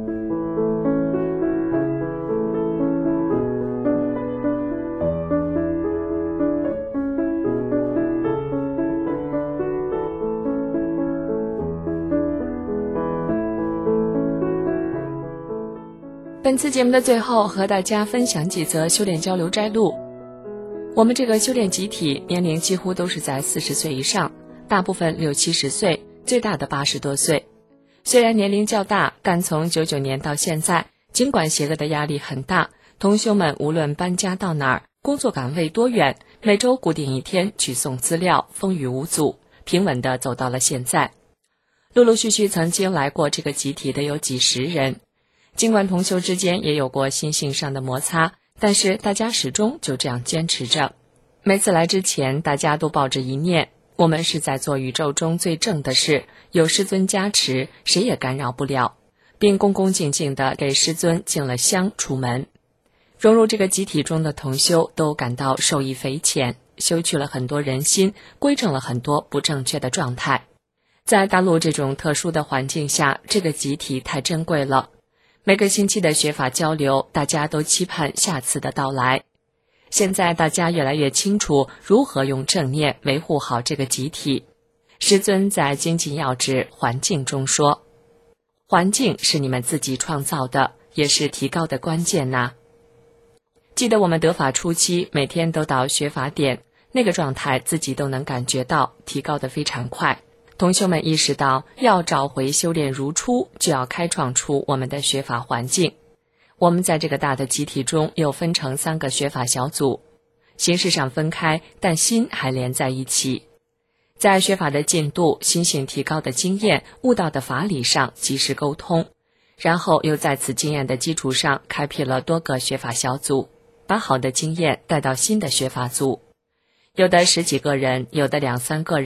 本次节目的最后，和大家分享几则修炼交流摘录。我们这个修炼集体年龄几乎都是在40岁以上，大部分60、70岁，最大的80多岁。虽然年龄较大，但从99年到现在，尽管邪恶的压力很大，同修们无论搬家到哪儿，工作岗位多远，每周固定一天去送资料，风雨无阻，平稳地走到了现在。陆陆续续曾经来过这个集体的有几十人，尽管同修之间也有过心性上的摩擦，但是大家始终就这样坚持着。每次来之前，大家都抱着一念，我们是在做宇宙中最正的事，有师尊加持，谁也干扰不了，并恭恭敬敬地给师尊敬了香出门。融入这个集体中的同修都感到受益匪浅，修去了很多人心，规正了很多不正确的状态。在大陆这种特殊的环境下，这个集体太珍贵了。每个星期的学法交流，大家都期盼下次的到来。现在大家越来越清楚如何用正念维护好这个集体。师尊在精进要旨环境中说，环境是你们自己创造的，也是提高的关键呐。记得我们得法初期，每天都到学法点，那个状态自己都能感觉到，提高得非常快。同修们意识到，要找回修炼如初，就要开创出我们的学法环境。我们在这个大的集体中又分成3个学法小组，形式上分开，但心还连在一起。在学法的进度、心性提高的经验、悟道的法理上及时沟通，然后又在此经验的基础上开辟了多个学法小组，把好的经验带到新的学法组。有的10几个人，有的2、3个人，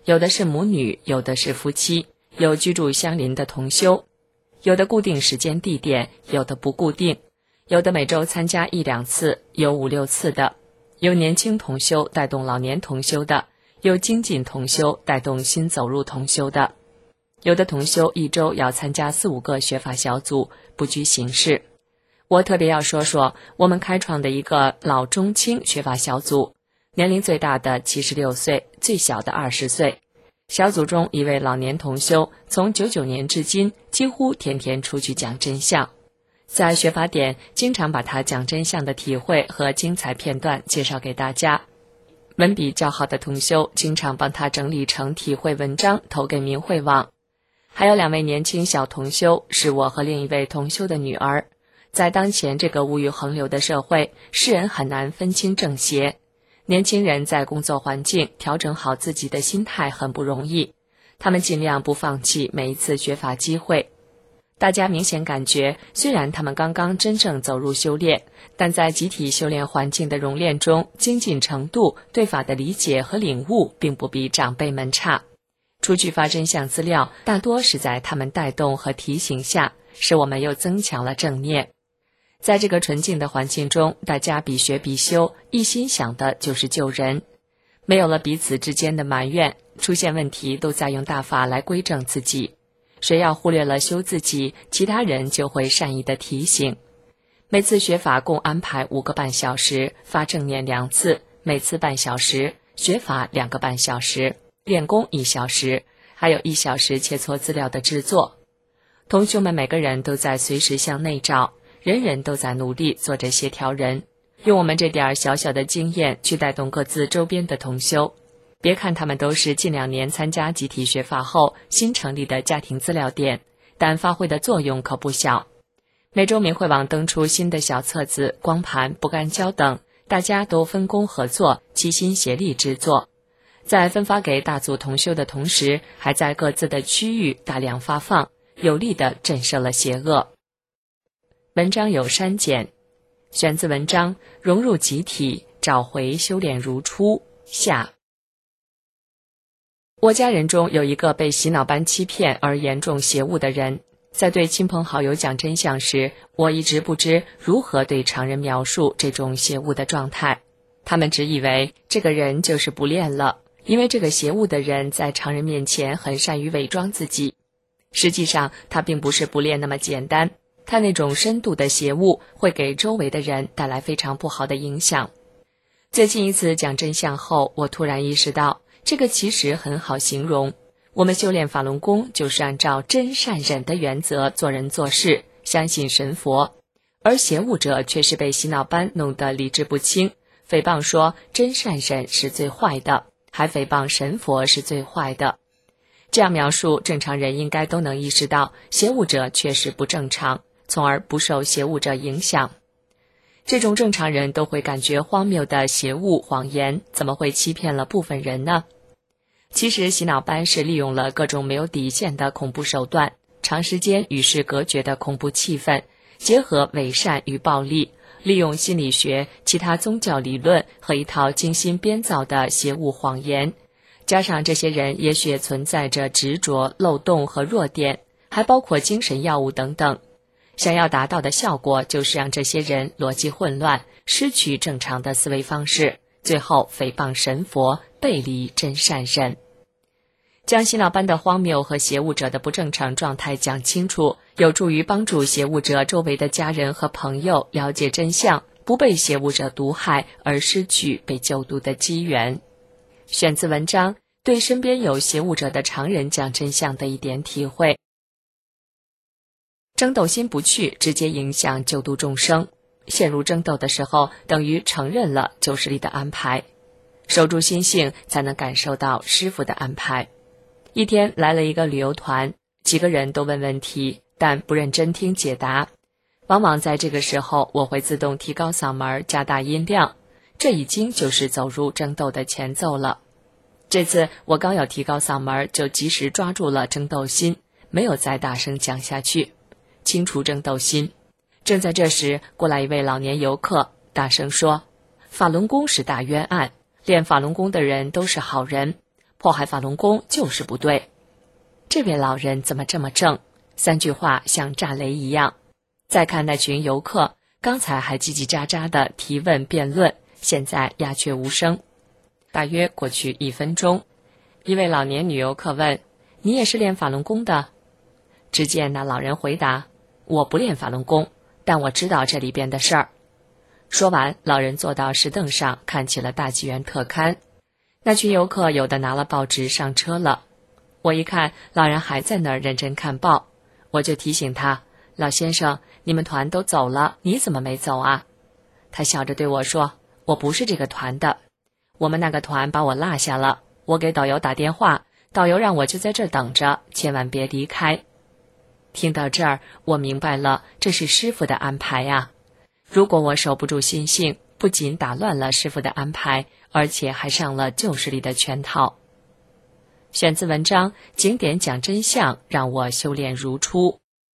有的是母女，有的是夫妻，有居住相邻的同修，有的固定时间地点，有的不固定，有的每周参加1-2次，有5、6次的，有年轻同修带动老年同修的，有精进同修带动新走入同修的，有的同修一周要参加4、5个学法小组，不拘形式。我特别要说说我们开创的一个老中青学法小组，年龄最大的76岁，最小的20岁。小组中一位老年同修，从99年至今，几乎天天出去讲真相。在学法点，经常把他讲真相的体会和精彩片段介绍给大家。文笔较好的同修，经常帮他整理成体会文章，投给明慧网。还有2位年轻小同修，是我和另一位同修的女儿。在当前这个物欲横流的社会，世人很难分清正邪。年轻人在工作环境调整好自己的心态很不容易，他们尽量不放弃每一次学法机会。大家明显感觉，虽然他们刚刚真正走入修炼，但在集体修炼环境的熔炼中，精进程度、对法的理解和领悟并不比长辈们差。出去发真相资料，大多是在他们带动和提醒下，使我们又增强了正念。在这个纯净的环境中，大家比学比修，一心想的就是救人，没有了彼此之间的埋怨，出现问题都在用大法来规正自己。谁要忽略了修自己，其他人就会善意的提醒。每次学法共安排5个半小时，发正念2次，每次半小时，学法2个半小时，练功1小时，还有1小时切磋资料的制作。同学们每个人都在随时向内照，人人都在努力做着协调人，用我们这点小小的经验去带动各自周边的同修。别看他们都是近2年参加集体学法后新成立的家庭资料点，但发挥的作用可不小。每周明慧网登出新的小册子、光盘、不干胶等，大家都分工合作，齐心协力制作。在分发给大组同修的同时，还在各自的区域大量发放，有力地震慑了邪恶。文章有删减，选自文章《融入集体，找回修炼如初》下。我家人中有一个被洗脑班欺骗而严重邪误的人，在对亲朋好友讲真相时，我一直不知如何对常人描述这种邪误的状态。他们只以为这个人就是不练了，因为这个邪误的人在常人面前很善于伪装自己。实际上他并不是不练那么简单，他那种深度的邪误会给周围的人带来非常不好的影响。最近一次讲真相后，我突然意识到，这个其实很好形容。我们修炼法轮功就是按照真善忍的原则做人做事，相信神佛，而邪误者却是被洗脑班弄得理智不清，诽谤说真善忍是最坏的，还诽谤神佛是最坏的。这样描述，正常人应该都能意识到邪误者确实不正常，从而不受邪误者影响。这种正常人都会感觉荒谬的邪误谎言，怎么会欺骗了部分人呢？其实洗脑班是利用了各种没有底线的恐怖手段，长时间与世隔绝的恐怖气氛，结合伪善与暴力，利用心理学、其他宗教理论和一套精心编造的邪误谎言，加上这些人也许存在着执着、漏洞和弱点，还包括精神药物等等。想要达到的效果就是让这些人逻辑混乱，失去正常的思维方式，最后诽谤神佛，背离真善忍。将洗脑班的荒谬和邪误者的不正常状态讲清楚，有助于帮助邪误者周围的家人和朋友了解真相，不被邪误者毒害而失去被救度的机缘。选自文章《对身边有邪误者的常人讲真相的一点体会》。争斗心不去，直接影响救度众生。陷入争斗的时候，等于承认了旧势力的安排。守住心性，才能感受到师父的安排。一天来了一个旅游团，几个人都问问题，但不认真听解答。往往在这个时候，我会自动提高嗓门，加大音量，这已经就是走入争斗的前奏了。这次我刚要提高嗓门，就及时抓住了争斗心，没有再大声讲下去，清除争斗心。正在这时，过来一位老年游客，大声说：法轮功是大冤案，练法轮功的人都是好人， 迫害法轮功就是不对。这位老人怎么这么正？3句话像炸雷一样。再看那群游客，刚才还叽叽喳喳的提问辩论，现在鸦雀无声。大约过去1分钟，一位老年女游客问：“你也是练法轮功的？”只见那老人回答：“我不练法轮功，但我知道这里边的事儿。”说完，老人坐到石凳上，看起了大纪元特刊。那群游客有的拿了报纸上车了。我一看老人还在那儿认真看报，我就提醒他：“老先生，你们团都走了，你怎么没走啊？”他笑着对我说：“我不是这个团的，我们那个团把我落下了，我给导游打电话，导游让我就在这儿等着，千万别离开。”听到这儿，我明白了，这是师父的安排啊。如果我守不住心性，不仅打乱了师父的安排，而且还上了旧势力的圈套。选自文章《经典讲真相，让我修炼如初》。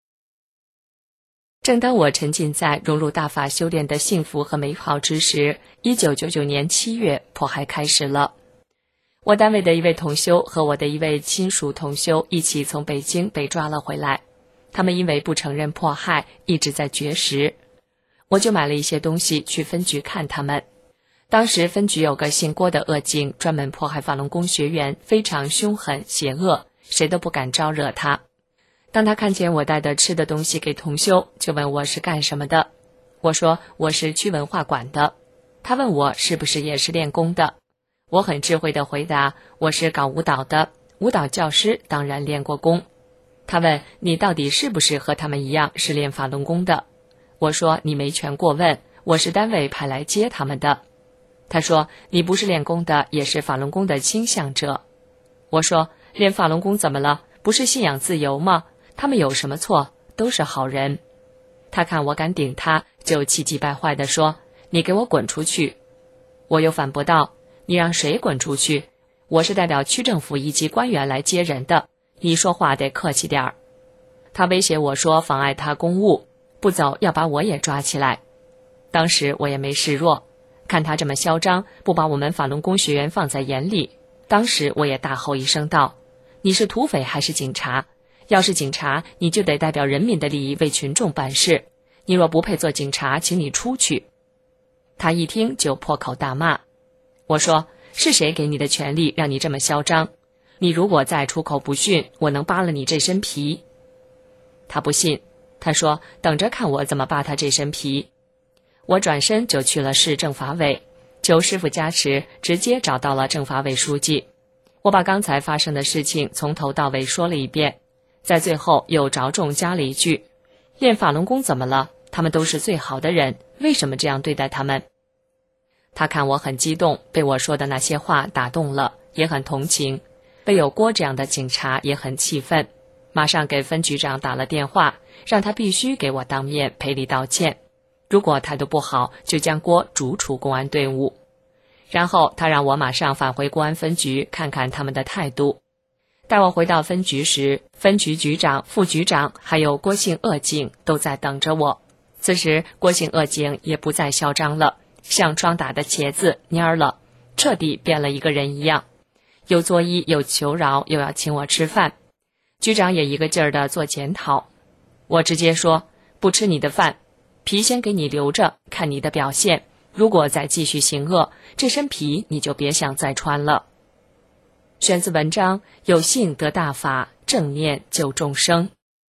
正当我沉浸在融入大法修炼的幸福和美好之时，1999年7月，迫害开始了。我单位的一位同修和我的一位亲属同修一起从北京被抓了回来，他们因为不承认迫害，一直在绝食。我就买了一些东西去分局看他们。当时分局有个姓郭的恶警，专门迫害法轮功学员，非常凶狠邪恶，谁都不敢招惹他。当他看见我带的吃的东西给同修，就问我是干什么的。我说我是区文化馆的。他问我是不是也是练功的。我很智慧地回答，我是搞舞蹈的，舞蹈教师当然练过功。他问你到底是不是和他们一样是练法轮功的。我说你没权过问，我是单位派来接他们的。他说你不是练功的，也是法轮功的倾向者。我说练法轮功怎么了？不是信仰自由吗？他们有什么错？都是好人。他看我敢顶他，就气急败坏地说，你给我滚出去。我又反驳道，你让谁滚出去？我是代表区政府一级官员来接人的，你说话得客气点儿。他威胁我说妨碍他公务，不走要把我也抓起来。当时我也没示弱，看他这么嚣张，不把我们法轮功学员放在眼里，当时我也大吼一声道，你是土匪还是警察？要是警察，你就得代表人民的利益为群众办事，你若不配做警察，请你出去。他一听就破口大骂。我说，是谁给你的权利让你这么嚣张？你如果再出口不逊，我能扒了你这身皮。他不信，他说等着看我怎么扒他这身皮。我转身就去了市政法委，求师父加持，直接找到了政法委书记。我把刚才发生的事情从头到尾说了一遍，在最后又着重加了一句，练法轮功怎么了？他们都是最好的人，为什么这样对待他们？他看我很激动，被我说的那些话打动了，也很同情，被有郭这样的警察也很气愤，马上给分局长打了电话，让他必须给我当面赔礼道歉，如果态度不好，就将郭逐出公安队伍。然后他让我马上返回公安分局看看他们的态度。待我回到分局时，分局局长、副局长还有郭姓恶警都在等着我。此时郭姓恶警也不再嚣张了，像霜打的茄子蔫了，彻底变了一个人一样，又作揖又求饶，又要请我吃饭。局长也一个劲儿地做检讨。我直接说，不吃你的饭，皮先给你留着，看你的表现，如果再继续行恶，这身皮你就别想再穿了。选自文章《有幸得大法，正念救众生》。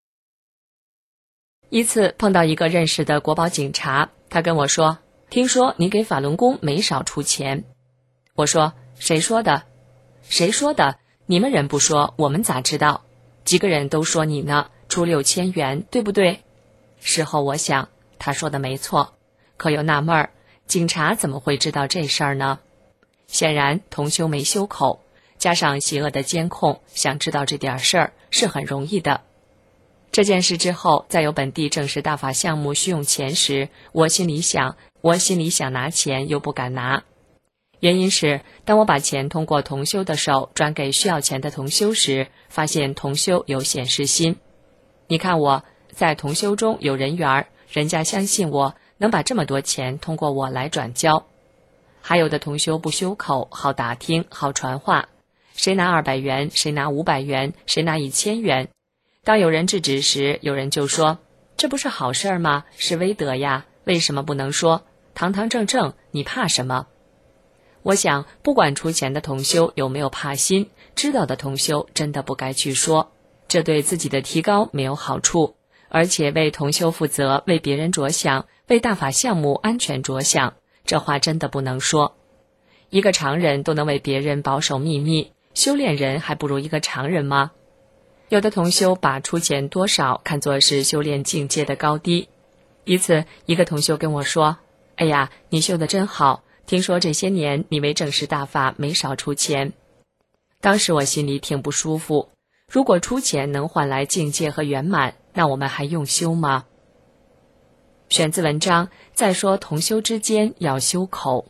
一次碰到一个认识的国保警察，他跟我说，听说你给法轮功没少出钱。我说，谁说的？谁说的？你们人不说，我们咋知道？几个人都说你呢，出6000元，对不对？事后我想，他说的没错，可又纳闷儿，警察怎么会知道这事儿呢？显然同修没修口，加上邪恶的监控，想知道这点事儿是很容易的。这件事之后，在有本地正式大法项目需用钱时，我心里想拿钱又不敢拿。原因是，当我把钱通过同修的手转给需要钱的同修时，发现同修有显示心。你看我在同修中有人缘，人家相信我能把这么多钱通过我来转交。还有的同修不修口，好打听，好传话， 谁拿200元，谁拿500元，谁拿1000元。当有人制止时，有人就说，这不是好事吗？是威德呀，为什么不能说？堂堂正正，你怕什么？我想，不管出钱的同修有没有怕心，知道的同修真的不该去说，这对自己的提高没有好处，而且为同修负责，为别人着想，为大法项目安全着想，这话真的不能说。一个常人都能为别人保守秘密，修炼人还不如一个常人吗？有的同修把出钱多少看作是修炼境界的高低。一次，一个同修跟我说，哎呀，你修得真好，听说这些年你为正式大法没少出钱。当时我心里挺不舒服，如果出钱能换来境界和圆满，那我们还用修吗？选自文章，再说同修之间要修口。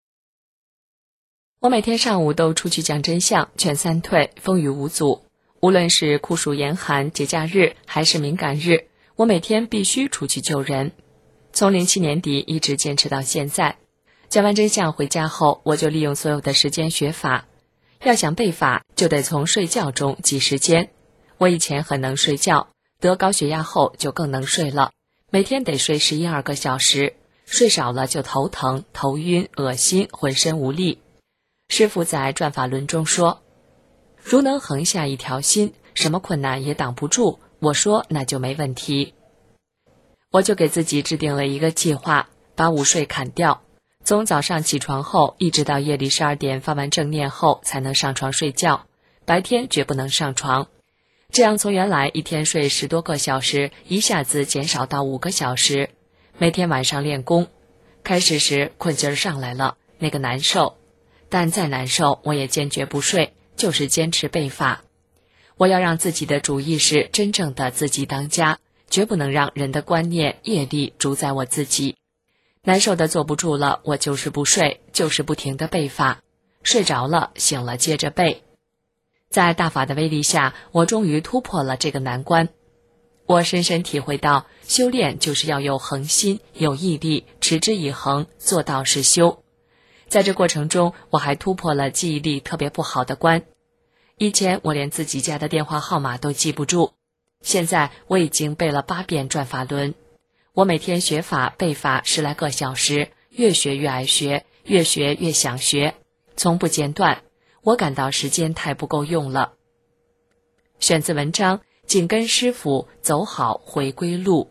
我每天上午都出去讲真相，劝三退，风雨无阻。无论是酷暑严寒、节假日还是敏感日，我每天必须出去救人。从07年底一直坚持到现在。讲完真相回家后，我就利用所有的时间学法。要想背法，就得从睡觉中挤时间。我以前很能睡觉，得高血压后就更能睡了，每天得睡11-12个小时，睡少了就头疼、头晕、恶心、浑身无力。师父在转法轮中说，如能横下一条心，什么困难也挡不住，我说那就没问题。我就给自己制定了一个计划，把午睡砍掉，从早上起床后一直到夜里12点发完正念后才能上床睡觉，白天绝不能上床。这样从原来一天睡10多个小时，一下子减少到5个小时。每天晚上练功，开始时困劲儿上来了，那个难受，但再难受我也坚决不睡，就是坚持背法。我要让自己的主意识真正的自己当家，绝不能让人的观念业力主宰我自己。难受的坐不住了，我就是不睡，就是不停的背法，睡着了醒了接着背。在大法的威力下，我终于突破了这个难关。我深深体会到，修炼就是要有恒心，有毅力，持之以恒，做到是修。在这过程中，我还突破了记忆力特别不好的关。以前我连自己家的电话号码都记不住，现在我已经背了8遍转法轮。我每天学法背法10来个小时，越学越爱学，越学越想学，从不间断。我感到时间太不够用了。选自文章，紧跟师父，走好回归路。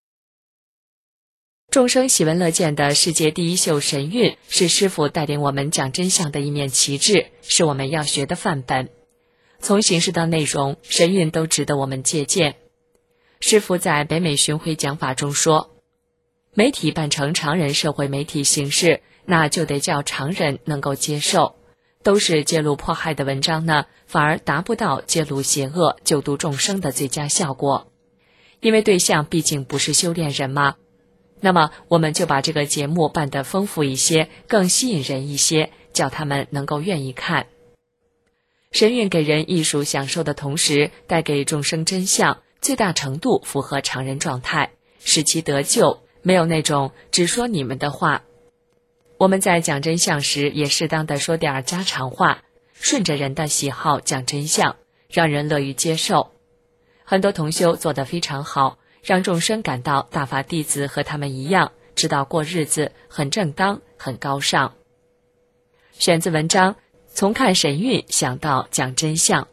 众生喜闻乐见的世界第一秀神韵，是师父带领我们讲真相的一面旗帜，是我们要学的范本。从形式到内容，神韵都值得我们借鉴。师父在北美巡回讲法中说，媒体办成常人社会媒体形式，那就得叫常人能够接受。都是揭露迫害的文章呢，反而达不到揭露邪恶、救度众生的最佳效果。因为对象毕竟不是修炼人嘛。那么我们就把这个节目办得丰富一些，更吸引人一些，叫他们能够愿意看。神韵给人艺术享受的同时，带给众生真相，最大程度符合常人状态，使其得救，没有那种只说你们的话。我们在讲真相时，也适当的说点家常话，顺着人的喜好讲真相，让人乐于接受。很多同修做得非常好，让众生感到大法弟子和他们一样，知道过日子，很正当，很高尚。选自文章，从看神韵想到讲真相。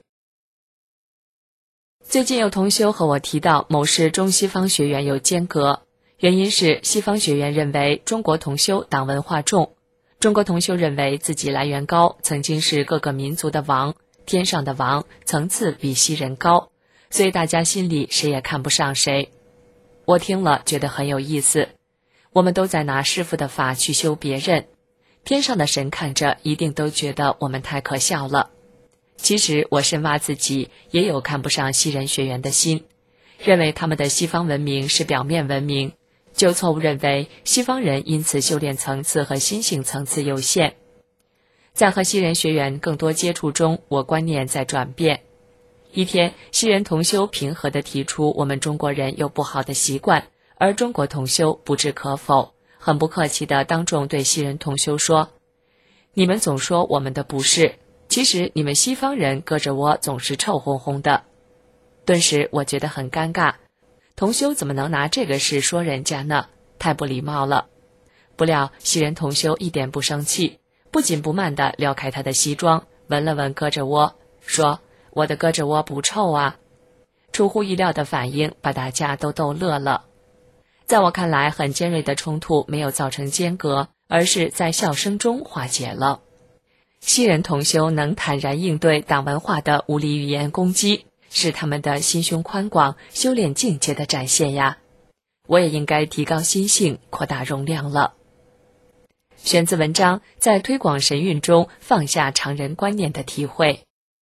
最近有同修和我提到，某市中西方学员有间隔，原因是西方学员认为中国同修党文化重，中国同修认为自己来源高，曾经是各个民族的王，天上的王，层次比西人高，所以大家心里谁也看不上谁。我听了觉得很有意思，我们都在拿师父的法去修别人，天上的神看着一定都觉得我们太可笑了。其实我深挖自己，也有看不上西人学员的心，认为他们的西方文明是表面文明，就错误认为西方人因此修炼层次和心性层次有限。在和西人学员更多接触中，我观念在转变。一天，西人同修平和地提出我们中国人有不好的习惯，而中国同修不置可否，很不客气地当众对西人同修说，你们总说我们的不是， 其实你们西方人胳肢窝总是臭烘烘的。顿时我觉得很尴尬，同修怎么能拿这个事说人家呢？太不礼貌了。不料西人同修一点不生气，不紧不慢地撩开他的西装，闻了闻胳肢窝，说我的胳肢窝不臭啊。出乎意料的反应把大家都逗乐了。在我看来，很尖锐的冲突没有造成间隔，而是在笑声中化解了。西人同修能坦然应对党文化的无理语言攻击，是他们的心胸宽广、修炼境界的展现呀。我也应该提高心性，扩大容量了。选自文章《在推广神韵中放下常人观念的体会》。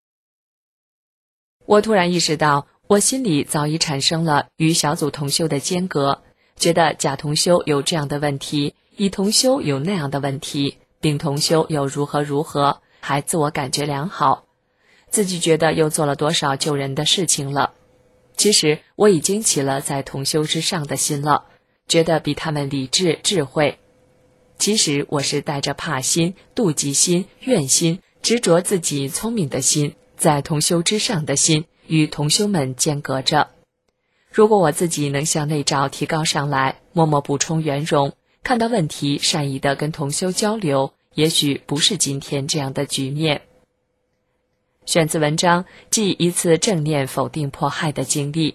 我突然意识到，我心里早已产生了与小组同修的间隔，觉得甲同修有这样的问题，乙同修有那样的问题，丙同修有如何如何，还自我感觉良好，自己觉得又做了多少救人的事情了。其实我已经起了在同修之上的心了，觉得比他们理智智慧。其实我是带着怕心、妒忌心、怨心、执着自己聪明的心，在同修之上的心与同修们间隔着。如果我自己能向内照提高上来，默默补充圆融，看到问题善意地跟同修交流，也许不是今天这样的局面。选自文章《记一次正念否定迫害的经历》。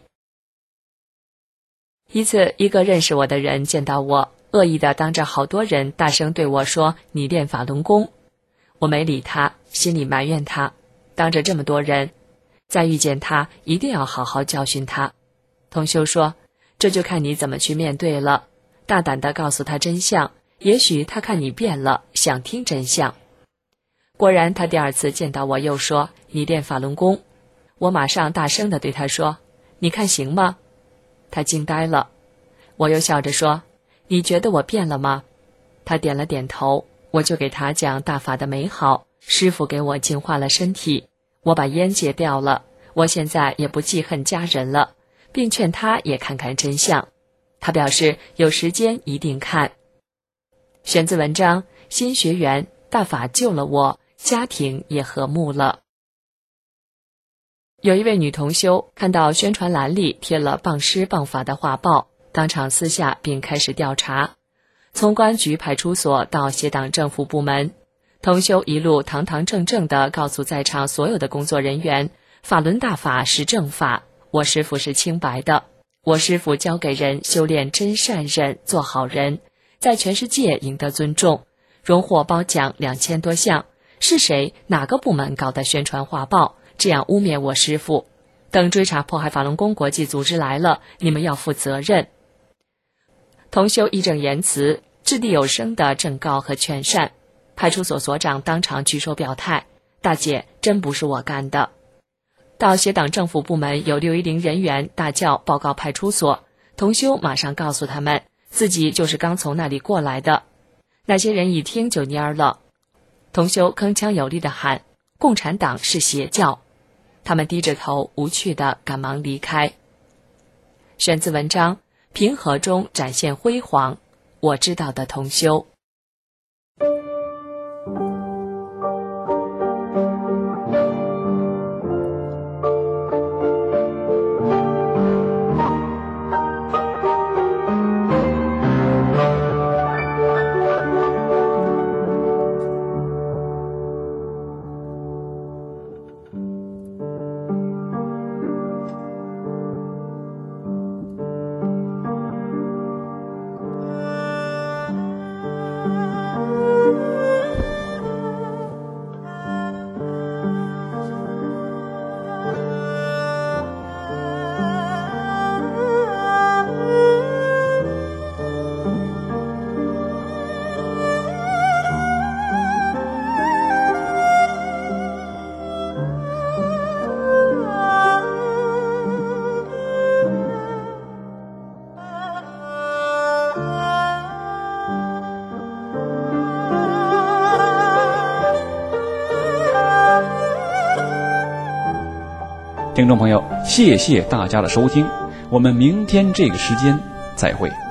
一次，一个认识我的人见到我，恶意地当着好多人大声对我说：“你练法轮功。”我没理他，心里埋怨他，当着这么多人，再遇见他一定要好好教训他。同修说：“这就看你怎么去面对了，大胆地告诉他真相，也许他看你变了，想听真相。”果然他第二次见到我又说：“你练法轮功。”我马上大声地对他说：“你看行吗？”他惊呆了。我又笑着说：“你觉得我变了吗？”他点了点头。我就给他讲大法的美好，师父给我净化了身体，我把烟戒掉了，我现在也不记恨家人了，并劝他也看看真相。他表示有时间一定看。选自文章《新学员大法救了我，家庭也和睦了》。有一位女同修看到宣传栏里贴了谤师谤法的画报，当场撕下并开始调查，从公安局派出所到协党政府部门，同修一路堂堂正正地告诉在场所有的工作人员，法轮大法是正法，我师父是清白的，我师父教给人修炼真善忍，做好人，在全世界赢得尊重，荣获褒奖2000多项，是谁哪个部门搞的宣传画报，这样污蔑我师父？等追查迫害法轮功国际组织来了，你们要负责任。同修义正言辞，掷地有声的正告和劝善。派出所所长当场举手表态：“大姐，真不是我干的。”到协党政府部门有610人员大叫报告派出所，同修马上告诉他们，自己就是刚从那里过来的。那些人一听就蔫了。同修铿锵有力地喊：“共产党是邪教！”他们低着头无趣地赶忙离开。选自文章《平和中展现辉煌，我知道的同修》。 听众朋友，谢谢大家的收听，我们明天这个时间再会。